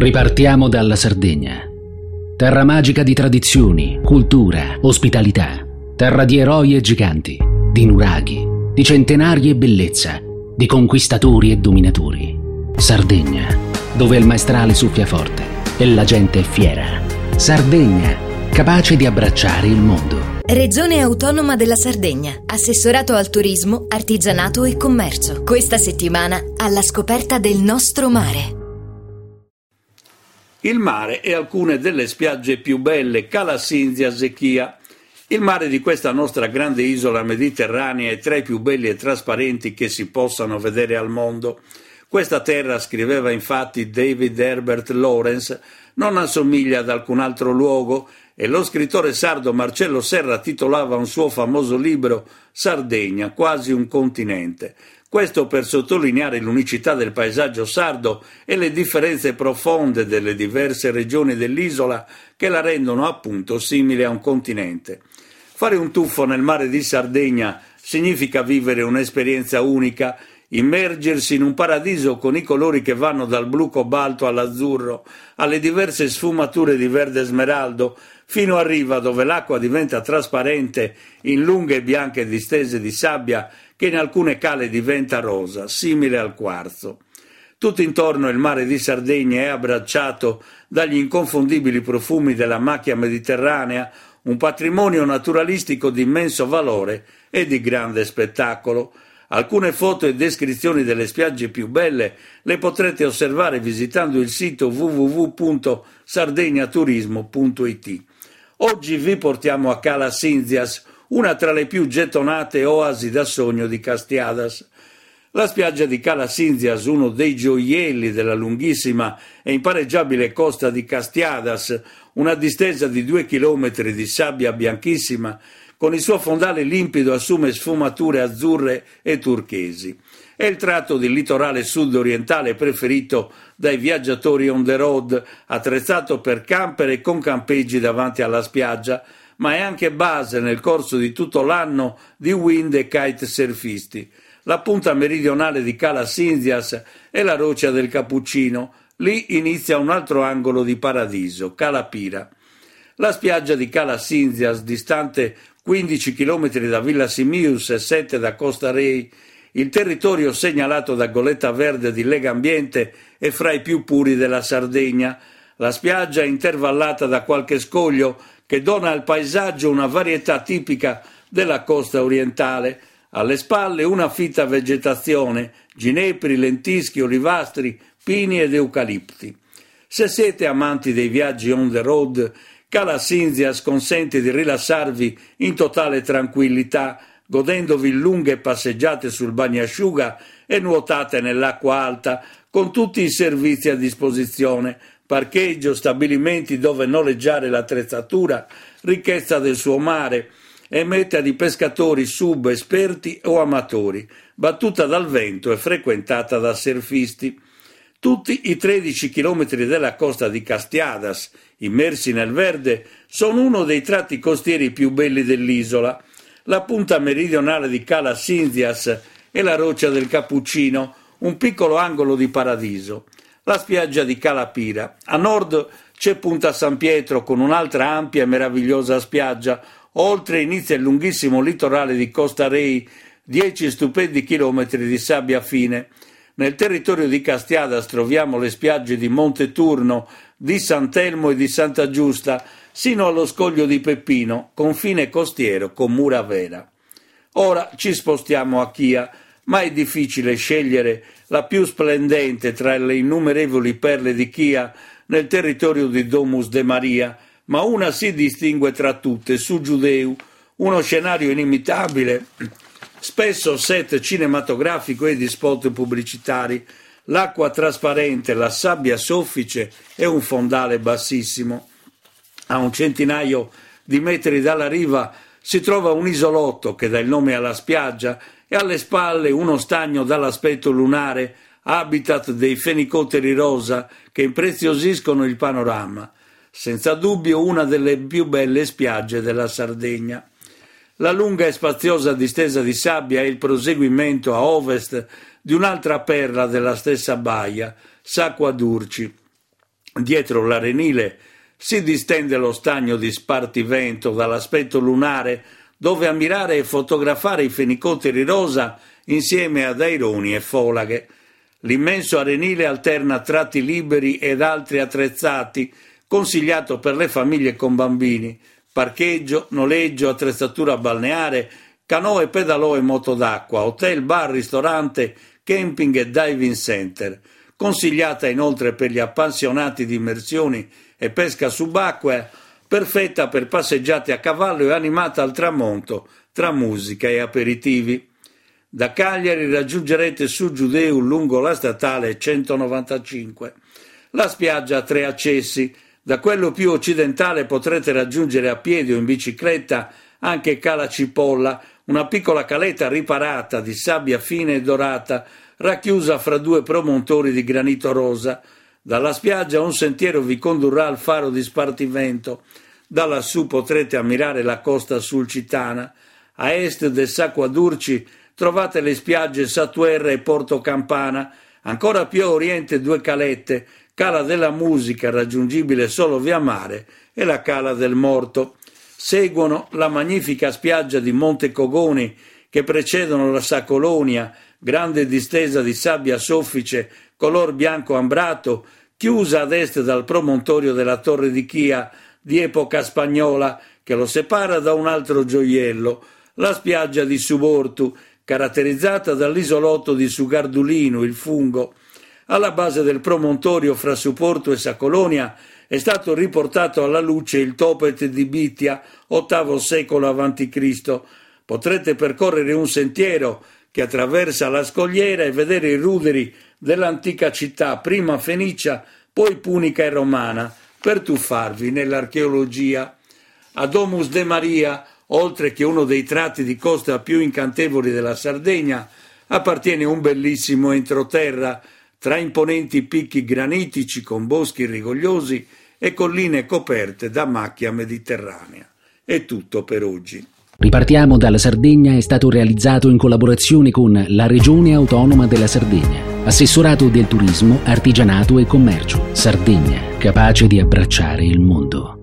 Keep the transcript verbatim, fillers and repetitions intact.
Ripartiamo dalla Sardegna. Terra magica di tradizioni, cultura, ospitalità. Terra di eroi e giganti, di nuraghi, di centenari e bellezza, di conquistatori e dominatori. Sardegna, dove il maestrale soffia forte e la gente è fiera. Sardegna, capace di abbracciare il mondo. Regione Autonoma della Sardegna. Assessorato al turismo, artigianato e commercio. Questa settimana alla scoperta del nostro mare. Il mare e alcune delle spiagge più belle, Cala Sinzias e Chia. Il mare di questa nostra grande isola mediterranea è tra i più belli e trasparenti che si possano vedere al mondo. Questa terra, scriveva infatti David Herbert Lawrence, non assomiglia ad alcun altro luogo, e lo scrittore sardo Marcello Serra titolava un suo famoso libro Sardegna, quasi un continente. Questo per sottolineare l'unicità del paesaggio sardo e le differenze profonde delle diverse regioni dell'isola che la rendono appunto simile a un continente. Fare un tuffo nel mare di Sardegna significa vivere un'esperienza unica, immergersi in un paradiso con i colori che vanno dal blu cobalto all'azzurro, alle diverse sfumature di verde smeraldo, fino a riva dove l'acqua diventa trasparente in lunghe e bianche distese di sabbia che in alcune cale diventa rosa, simile al quarzo. Tutto intorno il mare di Sardegna è abbracciato dagli inconfondibili profumi della macchia mediterranea, un patrimonio naturalistico di immenso valore e di grande spettacolo. Alcune foto e descrizioni delle spiagge più belle le potrete osservare visitando il sito w w w punto sardegnaturismo punto i t. Oggi vi portiamo a Cala Sinzias, una tra le più gettonate oasi da sogno di Castiadas. La spiaggia di Cala Sinzias, uno dei gioielli della lunghissima e impareggiabile costa di Castiadas, una distesa di due chilometri di sabbia bianchissima, con il suo fondale limpido assume sfumature azzurre e turchesi. È il tratto del litorale sud-orientale preferito dai viaggiatori on the road, attrezzato per camper e con campeggi davanti alla spiaggia, ma è anche base nel corso di tutto l'anno di wind e kite surfisti. La punta meridionale di Cala Sinzias è la roccia del Cappuccino. Lì inizia un altro angolo di paradiso, Cala Pira. La spiaggia di Cala Sinzias, distante quindici chilometri da Villa Simius e sette da Costa Rei, il territorio segnalato da Goletta Verde di Legambiente è fra i più puri della Sardegna. La spiaggia è intervallata da qualche scoglio che dona al paesaggio una varietà tipica della costa orientale. Alle spalle una fitta vegetazione, ginepri, lentischi, olivastri, pini ed eucalipti. Se siete amanti dei viaggi on the road, Cala Sinzias consente di rilassarvi in totale tranquillità, godendovi lunghe passeggiate sul bagnasciuga e nuotate nell'acqua alta, con tutti i servizi a disposizione, parcheggio, stabilimenti dove noleggiare l'attrezzatura, ricchezza del suo mare e meta di pescatori sub, esperti o amatori, battuta dal vento e frequentata da surfisti. Tutti i tredici chilometri della costa di Castiadas, immersi nel verde, sono uno dei tratti costieri più belli dell'isola. La punta meridionale di Cala Sinzias è la roccia del Cappuccino, un piccolo angolo di paradiso. La spiaggia di Cala Pira. A nord c'è Punta San Pietro con un'altra ampia e meravigliosa spiaggia. Oltre inizia il lunghissimo litorale di Costa Rei, dieci stupendi chilometri di sabbia fine. Nel territorio di Castiadas troviamo le spiagge di Monte Turno, di Sant'Elmo e di Santa Giusta, sino allo scoglio di Peppino, confine costiero con Muravera. Ora ci spostiamo a Chia, ma è difficile scegliere la più splendente tra le innumerevoli perle di Chia nel territorio di Domus de Maria, ma una si distingue tra tutte, su Giudeu, uno scenario inimitabile, spesso set cinematografico e di spot pubblicitari, l'acqua trasparente, la sabbia soffice e un fondale bassissimo. A un centinaio di metri dalla riva si trova un isolotto che dà il nome alla spiaggia e alle spalle uno stagno dall'aspetto lunare, habitat dei fenicotteri rosa che impreziosiscono il panorama. Senza dubbio una delle più belle spiagge della Sardegna. La lunga e spaziosa distesa di sabbia è il proseguimento a ovest di un'altra perla della stessa baia, Sacqua d'Urci. Dietro l'Arenile si distende lo stagno di Spartivento dall'aspetto lunare, dove ammirare e fotografare i fenicotteri rosa insieme ad aironi e folaghe. L'immenso Arenile alterna tratti liberi ed altri attrezzati, consigliato per le famiglie con bambini, parcheggio, noleggio, attrezzatura balneare, canoe, pedalò e moto d'acqua, hotel, bar, ristorante, camping e diving center. Consigliata inoltre per gli appassionati di immersioni e pesca subacquea, perfetta per passeggiate a cavallo e animata al tramonto tra musica e aperitivi. Da Cagliari raggiungerete su Giudeu lungo la statale centonovantacinque. La spiaggia ha tre accessi. Da quello più occidentale potrete raggiungere a piedi o in bicicletta anche Cala Cipolla, una piccola caletta riparata di sabbia fina e dorata, racchiusa fra due promontori di granito rosa. Dalla spiaggia un sentiero vi condurrà al faro di Spartivento. Da lassù potrete ammirare la costa sulcitana. A est del Sacco Adurci trovate le spiagge Satuerra e Porto Campana. Ancora più a oriente due calette, Cala della Musica, raggiungibile solo via mare, e la Cala del Morto. Seguono la magnifica spiaggia di Monte Cogoni, che precedono la Sacolonia, grande distesa di sabbia soffice color bianco ambrato, chiusa ad est dal promontorio della Torre di Chia di epoca spagnola, che lo separa da un altro gioiello, la spiaggia di Subortu, caratterizzata dall'isolotto di Sugardulino, il Fungo. Alla base del promontorio fra Suportu e Sacolonia è stato riportato alla luce il Topet di Bitia, ottavo secolo avanti Cristo. Potrete percorrere un sentiero che attraversa la scogliera e vedere i ruderi dell'antica città, prima fenicia, poi punica e romana, per tuffarvi nell'archeologia. A Domus de Maria, oltre che uno dei tratti di costa più incantevoli della Sardegna, appartiene un bellissimo entroterra tra imponenti picchi granitici con boschi rigogliosi e colline coperte da macchia mediterranea. È tutto per oggi. Ripartiamo dalla Sardegna è stato realizzato in collaborazione con la Regione Autonoma della Sardegna, Assessorato del Turismo, Artigianato e Commercio, Sardegna, capace di abbracciare il mondo.